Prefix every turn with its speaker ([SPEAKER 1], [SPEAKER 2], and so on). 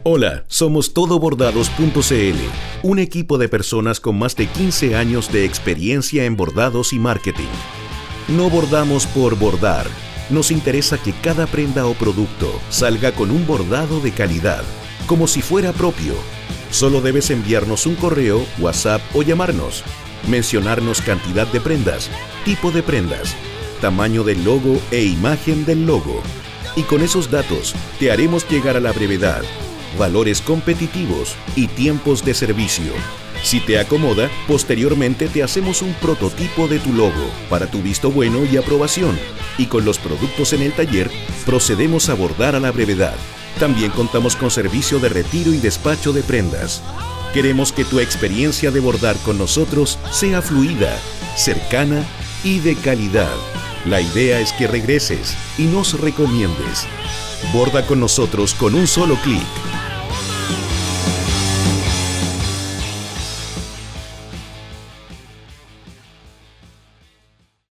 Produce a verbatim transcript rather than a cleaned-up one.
[SPEAKER 1] Hola, somos todo bordados punto c l, un equipo de personas con más de quince años de experiencia en bordados y marketing. No bordamos por bordar. Nos interesa que cada prenda o producto salga con un bordado de calidad, como si fuera propio. Solo debes enviarnos un correo, WhatsApp o llamarnos. Mencionarnos cantidad de prendas, tipo de prendas, tamaño del logo e imagen del logo. Y con esos datos te haremos llegar a la brevedad, valores competitivos y tiempos de servicio. Si te acomoda, posteriormente te hacemos un prototipo de tu logo para tu visto bueno y aprobación. Y con los productos en el taller, procedemos a bordar a la brevedad. También contamos con servicio de retiro y despacho de prendas. Queremos que tu experiencia de bordar con nosotros sea fluida, cercana y de calidad. La idea es que regreses y nos recomiendes. Borda con nosotros con un solo clic.